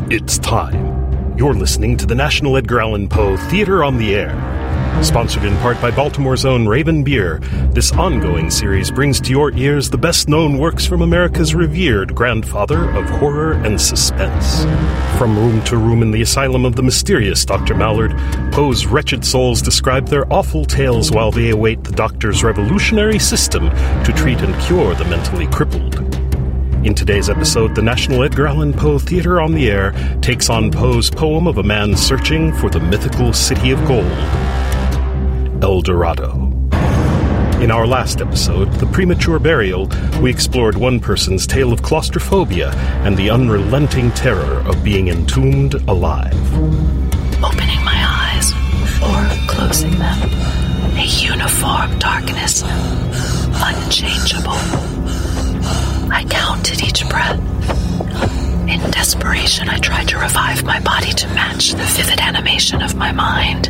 It's time. You're listening to the National Edgar Allan Poe Theater on the Air. Sponsored in part by Baltimore's own Raven Beer, this ongoing series brings to your ears the best-known works from America's revered grandfather of horror and suspense. From room to room in the asylum of the mysterious Dr. Mallard, Poe's wretched souls describe their awful tales while they await the doctor's revolutionary system to treat and cure the mentally crippled. In today's episode, the National Edgar Allan Poe Theater on the Air takes on Poe's poem of a man searching for the mythical city of gold, El Dorado. In our last episode, The Premature Burial, we explored one person's tale of claustrophobia and the unrelenting terror of being entombed alive. Opening my eyes or closing them, a uniform darkness, unchangeable. I counted each breath. In desperation, I tried to revive my body to match the vivid animation of my mind.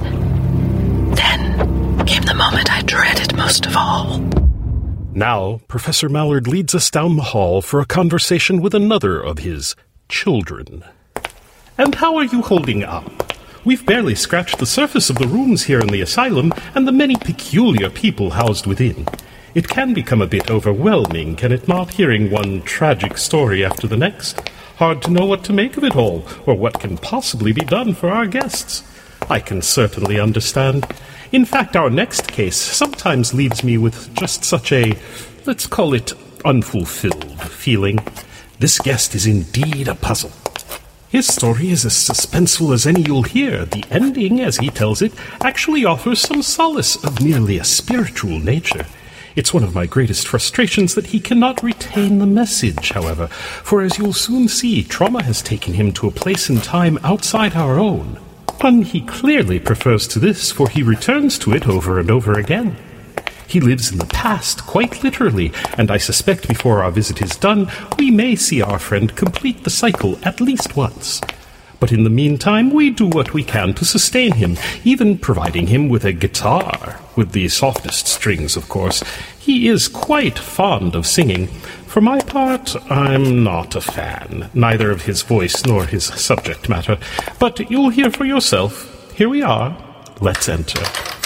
Then came the moment I dreaded most of all. Now, Professor Mallard leads us down the hall for a conversation with another of his children. And how are you holding up? We've barely scratched the surface of the rooms here in the asylum and the many peculiar people housed within. It can become a bit overwhelming, can it not, hearing one tragic story after the next? Hard to know what to make of it all, or what can possibly be done for our guests. I can certainly understand. In fact, our next case sometimes leaves me with just such a, let's call it, unfulfilled feeling. This guest is indeed a puzzle. His story is as suspenseful as any you'll hear. The ending, as he tells it, actually offers some solace of merely a spiritual nature. It's one of my greatest frustrations that he cannot retain the message, however, for as you'll soon see, trauma has taken him to a place in time outside our own. One he clearly prefers to this, for he returns to it over and over again. He lives in the past, quite literally, and I suspect before our visit is done, we may see our friend complete the cycle at least once. But in the meantime, we do what we can to sustain him, even providing him with a guitar, with the softest strings, of course. He is quite fond of singing. For my part, I'm not a fan, neither of his voice nor his subject matter. But you'll hear for yourself. Here we are. Let's enter.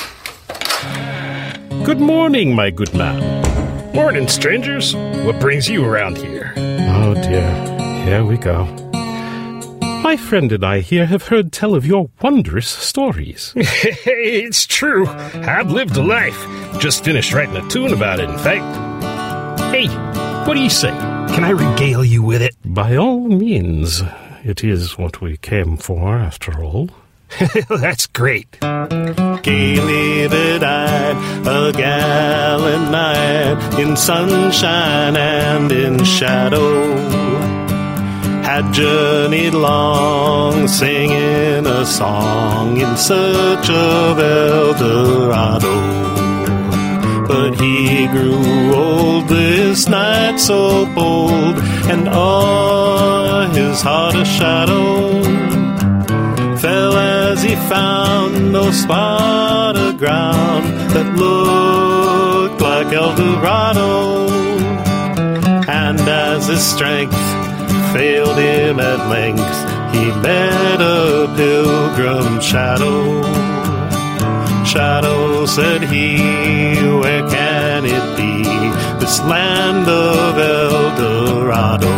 Good morning, my good man. Morning, strangers. What brings you around here? Oh, dear. Here we go. My friend and I here have heard tell of your wondrous stories. Hey, it's true. I've lived a life. Just finished writing a tune about it, in fact. Hey, what do you say? Can I regale you with it? By all means. It is what we came for, after all. That's great. Gay-lidded-eyed, a gallant knight, in sunshine and in shadow, had journeyed long, singing a song in search of El Dorado. But he grew old, this knight so bold, and o'er his heart a shadow fell as he found no spot of ground that looked like El Dorado. And as his strength failed him at length, he met a pilgrim shadow. Shadow, said he, where can it be, this land of El Dorado?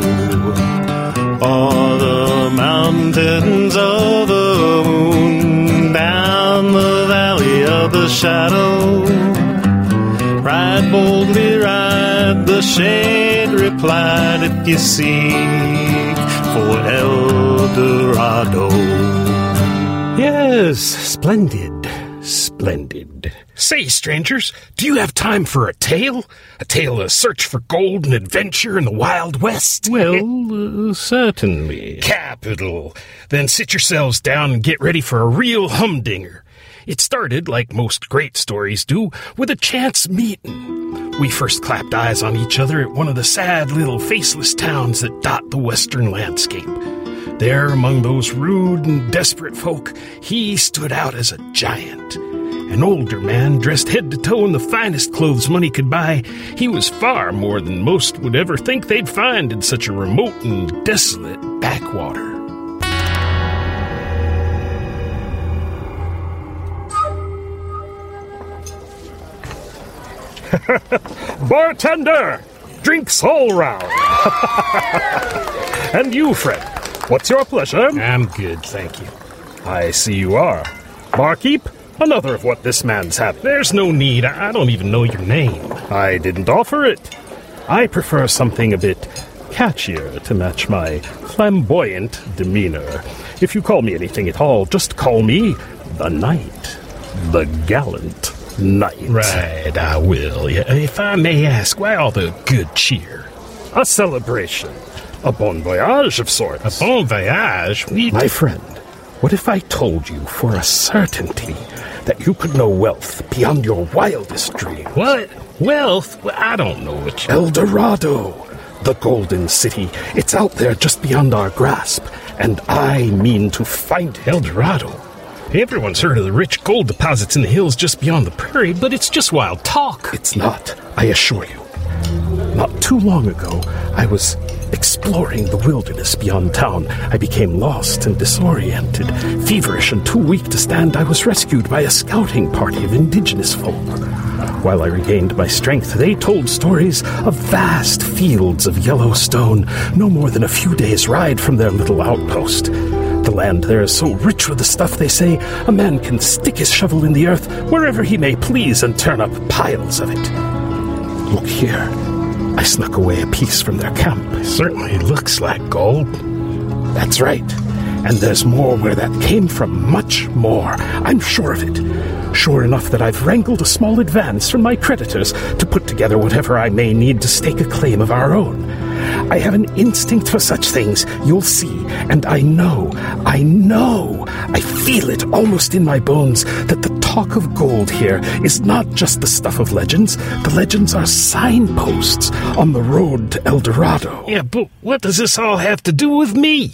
O'er the mountains of the moon, down the valley of the shadow, ride boldly, ride, the shade replied, if you seek for El Dorado. Yes, splendid. Splendid. Say, strangers, do you have time for a tale? A tale of search for gold and adventure in the Wild West? Well, certainly. Capital. Then sit yourselves down and get ready for a real humdinger. It started, like most great stories do, with a chance meeting. We first clapped eyes on each other at one of the sad little faceless towns that dot the western landscape. There, among those rude and desperate folk, he stood out as a giant. An older man, dressed head to toe in the finest clothes money could buy, he was far more than most would ever think they'd find in such a remote and desolate backwater. Bartender, drinks all round. And you, Fred, what's your pleasure? I'm good, thank you. I see you are. Barkeep, another of what this man's having. There's no need. I don't even know your name. I didn't offer it. I prefer something a bit catchier to match my flamboyant demeanor. If you call me anything at all, just call me the Knight. The Gallant Knight. Right, I will. Yeah, if I may ask, why all the good cheer? A celebration. A bon voyage of sorts. A bon voyage? My friend, what if I told you for a certainty that you could know wealth beyond your wildest dreams? What? Wealth? Well, I don't know what you... El Dorado, the Golden City. It's out there just beyond our grasp, and I mean to find it. El Dorado? Everyone's heard of the rich gold deposits in the hills just beyond the prairie, but it's just wild talk. It's not, I assure you. Not too long ago, I was exploring the wilderness beyond town. I became lost and disoriented. Feverish and too weak to stand, I was rescued by a scouting party of indigenous folk. While I regained my strength, they told stories of vast fields of yellow stone, no more than a few days' ride from their little outpost. The land there is so rich with the stuff, they say, a man can stick his shovel in the earth wherever he may please and turn up piles of it. Look here. I snuck away a piece from their camp. It certainly looks like gold. That's right. And there's more where that came from, much more. I'm sure of it. Sure enough that I've wrangled a small advance from my creditors to put together whatever I may need to stake a claim of our own. I have an instinct for such things, you'll see, and I know, I feel it almost in my bones that the talk of gold here is not just the stuff of legends. The legends are signposts on the road to El Dorado. Yeah, but what does this all have to do with me?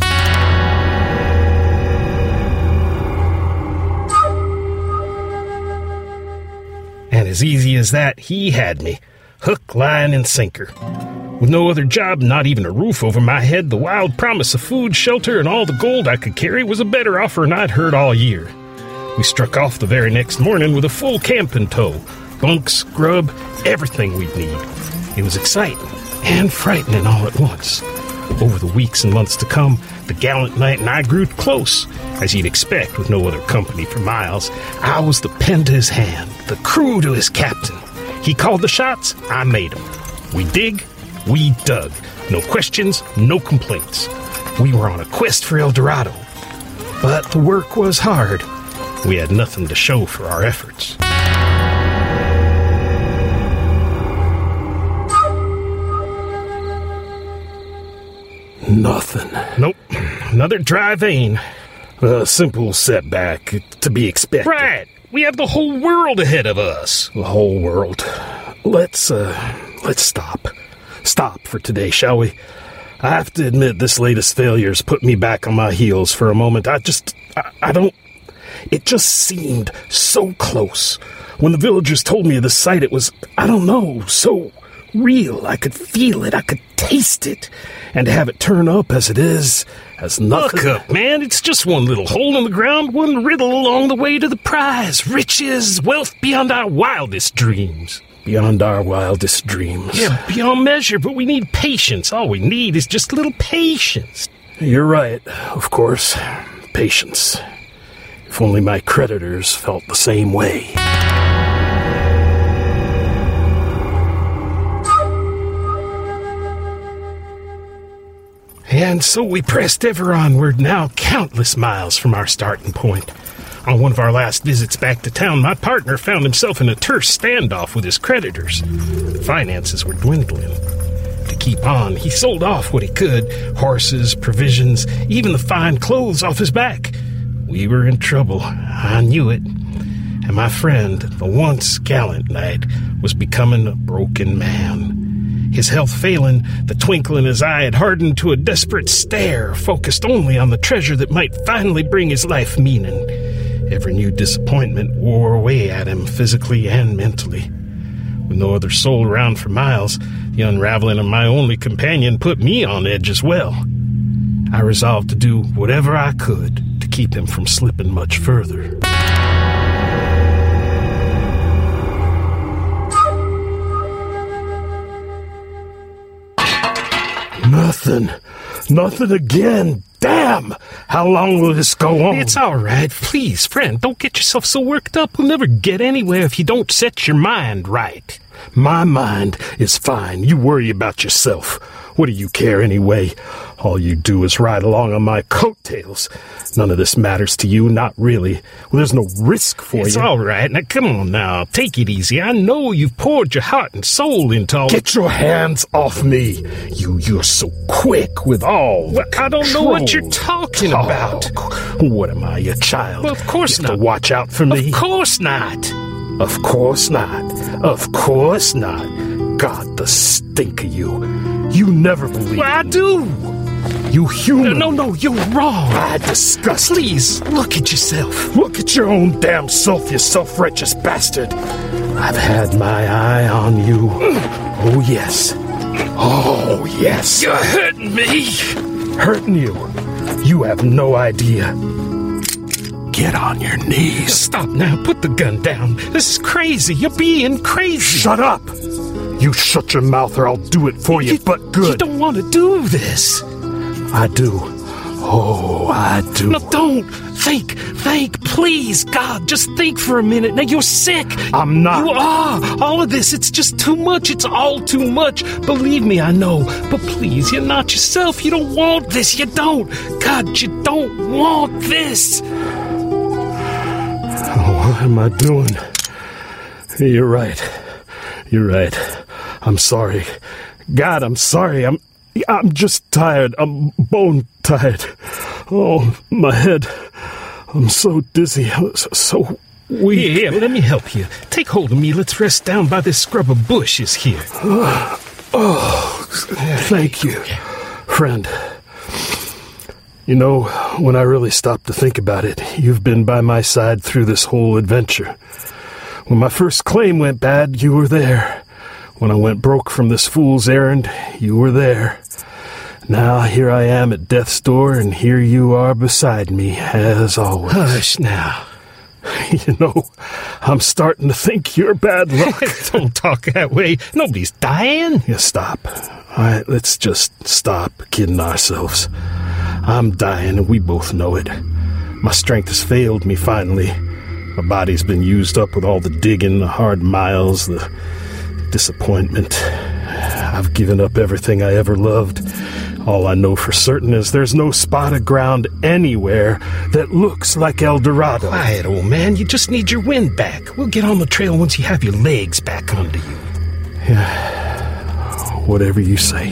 And as easy as that, he had me. Hook, line, and sinker. With no other job, not even a roof over my head, the wild promise of food, shelter, and all the gold I could carry was a better offer than I'd heard all year. We struck off the very next morning with a full camp in tow. Bunks, grub, everything we'd need. It was exciting and frightening all at once. Over the weeks and months to come, the Gallant Knight and I grew close. As you'd expect, with no other company for miles, I was the pen to his hand, the crew to his captain. He called the shots, I made them. We dig, we dug. No questions, no complaints. We were on a quest for El Dorado. But the work was hard. We had nothing to show for our efforts. Nothing. Nope. Another dry vein. A simple setback, to be expected. Right. We have the whole world ahead of us. The whole world. Let's stop. Stop for today, shall we? I have to admit this latest failure's put me back on my heels for a moment. It just seemed so close. When the villagers told me of the site, it was, so real. I could feel it. I could taste it. And to have it turn up as it is, as nothing. Look up, man. It's just one little hole in the ground, one riddle along the way to the prize. Riches, wealth beyond our wildest dreams. Beyond our wildest dreams. Yeah, beyond measure, but we need patience. All we need is just a little patience. You're right, of course. Patience. If only my creditors felt the same way. And so we pressed ever onward, now countless miles from our starting point. On one of our last visits back to town, my partner found himself in a terse standoff with his creditors. Finances were dwindling. To keep on, he sold off what he could, horses, provisions, even the fine clothes off his back. We were in trouble. I knew it. And my friend, the once gallant knight, was becoming a broken man. His health failing, the twinkle in his eye had hardened to a desperate stare, focused only on the treasure that might finally bring his life meaning. Every new disappointment wore away at him physically and mentally. With no other soul around for miles, the unraveling of my only companion put me on edge as well. I resolved to do whatever I could to keep him from slipping much further. Nothing. Nothing again. Damn! How long will this go on? It's all right. Please, friend, don't get yourself so worked up. We'll never get anywhere if you don't set your mind right. My mind is fine. You worry about yourself. What do you care anyway? All you do is ride along on my coattails. None of this matters to you, not really. Well, there's no risk for you. It's all right. Now, come on now. Take it easy. I know you've poured your heart and soul into all... Get your hands off me. You're so quick with all the I don't know what you're talking about. What am I, a child? Well, of course you have not. to watch out for me. Of course not. Of course not. Of course not. God, the stink of you. You never believe Well, I me. do. You human. No, you're wrong. I disgust. Please, look at yourself. Look at your own damn self, you self-righteous bastard. I've had my eye on you. Oh, yes. Oh, yes. You're hurting me. Hurting you. You have no idea. Get on your knees. Stop now. Put the gun down. This is crazy. You're being crazy. Shut up. You shut your mouth or I'll do it for you, but good. You don't want to do this. I do. Oh, I do. No, don't. Think, please, God, just think for a minute. Now, you're sick. I'm not. You are. All of this, it's just too much. It's all too much. Believe me, I know. But please, you're not yourself. You don't want this. You don't. God, you don't want this. What am I doing? You're right. You're right. I'm sorry. God, I'm sorry. I'm just tired. I'm bone tired. Oh, my head. I'm so dizzy. So weak. Here, let me help you. Take hold of me. Let's rest down by this scrub of bushes here. Oh, thank you, friend. You know, when I really stopped to think about it, you've been by my side through this whole adventure. When my first claim went bad, you were there. When I went broke from this fool's errand, you were there. Now here I am at death's door, and here you are beside me, as always. Hush now. You know, I'm starting to think you're bad luck. Don't talk that way. Nobody's dying. Yeah, stop. All right, let's just stop kidding ourselves. I'm dying, and we both know it. My strength has failed me finally. My body's been used up with all the digging, the hard miles, the disappointment. I've given up everything I ever loved. All I know for certain is there's no spot of ground anywhere that looks like El Dorado. Quiet, old man. You just need your wind back. We'll get on the trail once you have your legs back under you. Yeah, whatever you say.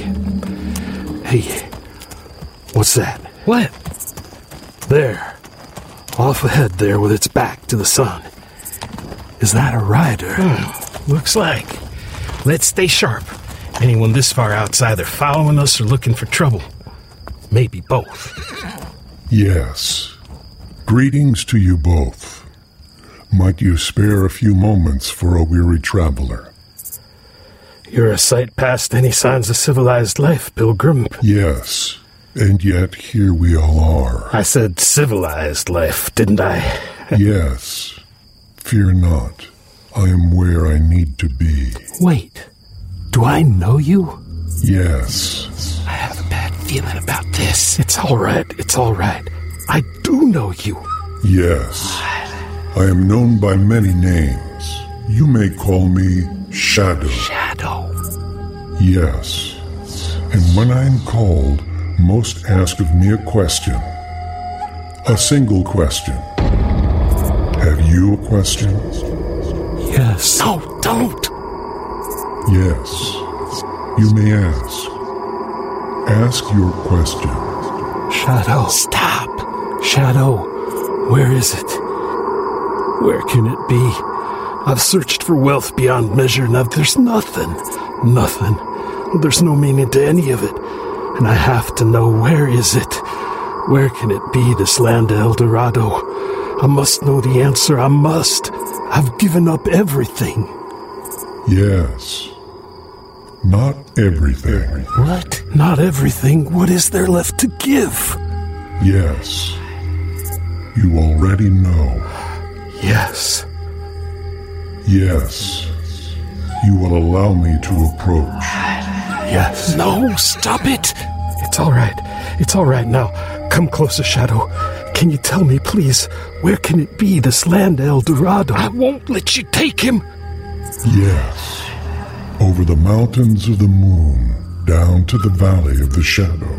Hey, what's that? What? There, off ahead there with its back to the sun. Is that a rider? Looks like. Let's stay sharp. Anyone this far out's either following us or looking for trouble. Maybe both. Yes. Greetings to you both. Might you spare a few moments for a weary traveler? You're a sight past any signs of civilized life, pilgrim. Yes, and yet here we all are. I said civilized life, didn't I? Yes. Fear not. I am where I need to be. Wait, do I know you? Yes. I have a bad feeling about this. It's all right, it's all right. I do know you. Yes. I am known by many names. You may call me Shadow. Shadow. Yes. And when I am called, most ask of me a question. A single question. Have you a question? Yes. No, don't. Yes. You may ask. Ask your question. Shadow. Stop. Shadow, where is it? Where can it be? I've searched for wealth beyond measure, and there's nothing. Nothing. There's no meaning to any of it. And I have to know, where is it? Where can it be, this land of El Dorado? I must know the answer. I must. I've given up everything. Yes. Not everything. What? Not everything? What is there left to give? Yes. You already know. Yes. Yes. You will allow me to approach. Yes. No, stop it. It's all right. It's all right now. Come closer, Shadow. Can you tell me, please, where can it be, this land El Dorado? I won't let you take him. Yes. Over the mountains of the moon, down to the valley of the shadow.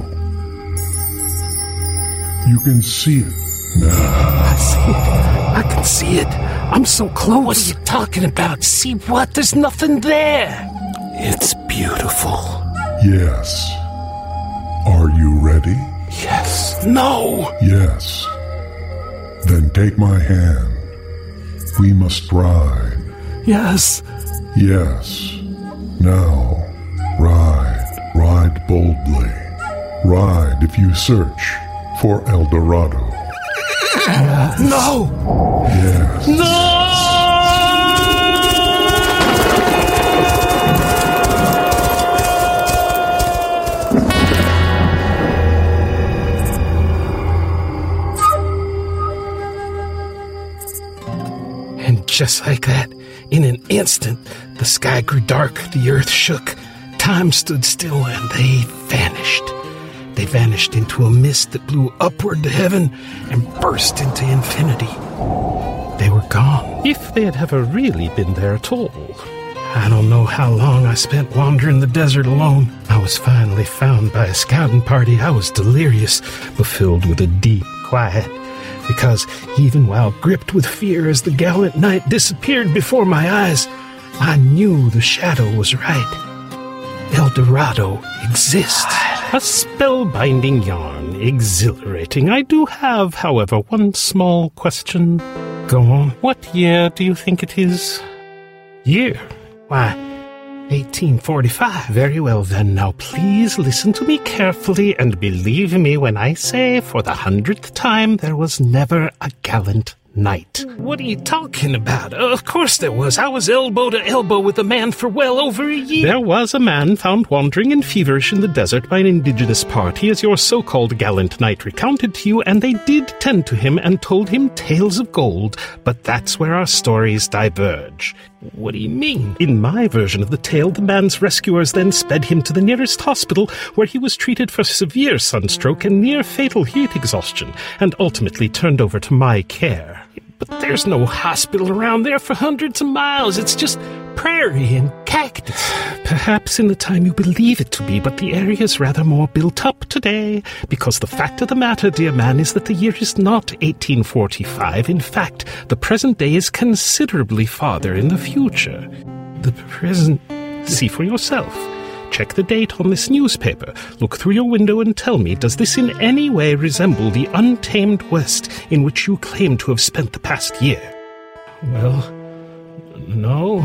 You can see it now. I see it. I can see it. I'm so close. What are you talking about? See what? There's nothing there. It's beautiful. Yes. Are you ready? Yes. No. Yes. Then take my hand. We must ride. Yes. Yes. Now, ride boldly. Ride if you search for El Dorado. No! Yes. No! And just like that, in an instant, the sky grew dark, the earth shook, time stood still, and they vanished. They vanished into a mist that blew upward to heaven and burst into infinity. They were gone. If they had ever really been there at all. I don't know how long I spent wandering the desert alone. I was finally found by a scouting party. I was delirious, but filled with a deep quiet. Because even while gripped with fear as the gallant knight disappeared before my eyes, I knew the shadow was right. El Dorado exists. A spellbinding yarn, exhilarating. I do have, however, one small question. Go on. What year do you think it is? Year? Why, 1845. Very well then, now please listen to me carefully and believe me when I say, for the 100th time, there was never a gallant knight. What are you talking about? Of course there was. I was elbow to elbow with a man for well over a year. There was a man found wandering and feverish in the desert by an indigenous party, as your so-called gallant knight recounted to you, and they did tend to him and told him tales of gold, but that's where our stories diverge. What do you mean? In my version of the tale, the man's rescuers then sped him to the nearest hospital, where he was treated for severe sunstroke and near-fatal heat exhaustion, and ultimately turned over to my care. But there's no hospital around there for hundreds of miles. It's just prairie and cactus. Perhaps in the time you believe it to be, but the area is rather more built up today, because the fact of the matter, dear man, is that the year is not 1845. In fact, the present day is considerably farther in the future. The present... See for yourself. Check the date on this newspaper. Look through your window and tell me, does this in any way resemble the untamed West in which you claim to have spent the past year? Well, no.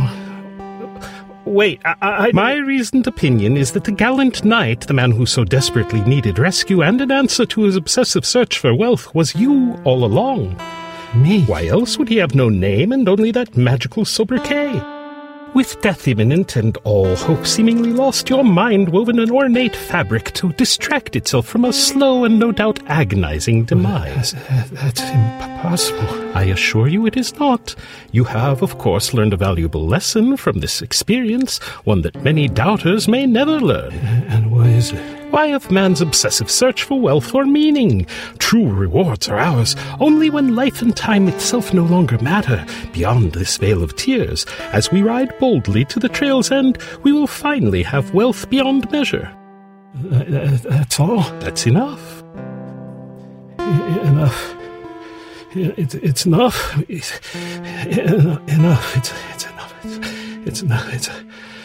Wait, My reasoned opinion is that the gallant knight, the man who so desperately needed rescue and an answer to his obsessive search for wealth, was you all along. Me? Why else would he have no name and only that magical sobriquet? With death imminent and all hope seemingly lost, your mind wove an ornate fabric to distract itself from a slow and no doubt agonizing demise. That's impossible. I assure you it is not. You have, of course, learned a valuable lesson from this experience, one that many doubters may never learn. And what is it? Why of man's obsessive search for wealth or meaning? True rewards are ours only when life and time itself no longer matter. Beyond this vale of tears, as we ride boldly to the trail's end, we will finally have wealth beyond measure. That's all? That's enough. Enough. It's enough. Enough. It's enough.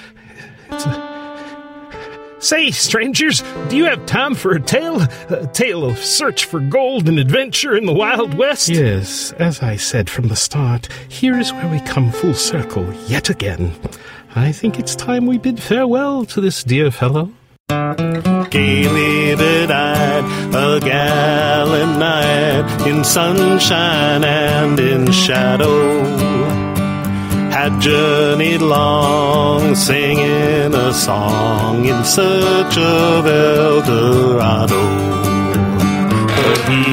Say, strangers, do you have time for a tale? A tale of search for gold and adventure in the Wild West? Yes, as I said from the start, here is where we come full circle yet again. I think it's time we bid farewell to this dear fellow. Gay-lidded-eyed, a gallant knight, in sunshine and in shadow, had journeyed long, singing a song in search of El Dorado.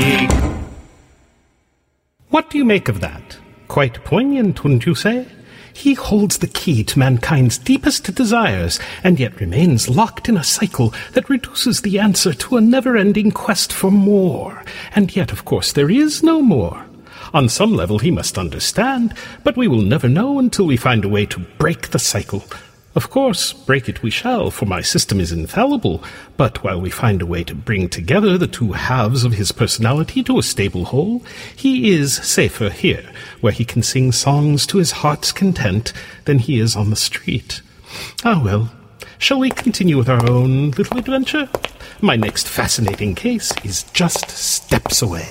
What do you make of that? Quite poignant, wouldn't you say? He holds the key to mankind's deepest desires, and yet remains locked in a cycle that reduces the answer to a never-ending quest for more. And yet, of course, there is no more. On some level he must understand, but we will never know until we find a way to break the cycle. Of course, break it we shall, for my system is infallible, but while we find a way to bring together the two halves of his personality to a stable whole, he is safer here, where he can sing songs to his heart's content, than he is on the street. Ah, well, shall we continue with our own little adventure? My next fascinating case is just steps away.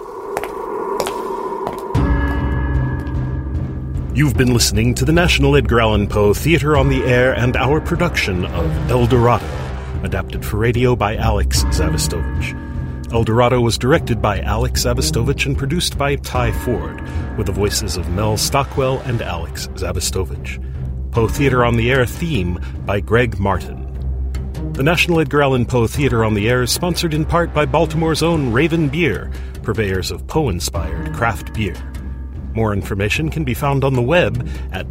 You've been listening to the National Edgar Allan Poe Theatre on the Air and our production of El Dorado, adapted for radio by Alex Zavostovich. El Dorado was directed by Alex Zavostovich and produced by Ty Ford, with the voices of Mel Stockwell and Alex Zavostovich. Poe Theatre on the Air theme by Greg Martin. The National Edgar Allan Poe Theatre on the Air is sponsored in part by Baltimore's own Raven Beer, purveyors of Poe-inspired craft beer. More information can be found on the web at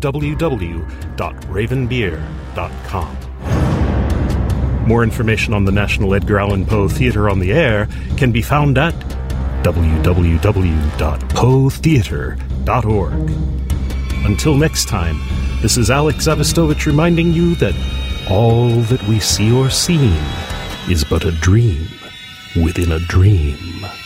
www.ravenbeer.com. More information on the National Edgar Allan Poe Theatre on the Air can be found at www.poetheatre.org. Until next time, this is Alex Zavostovich reminding you that all that we see or seem is but a dream within a dream.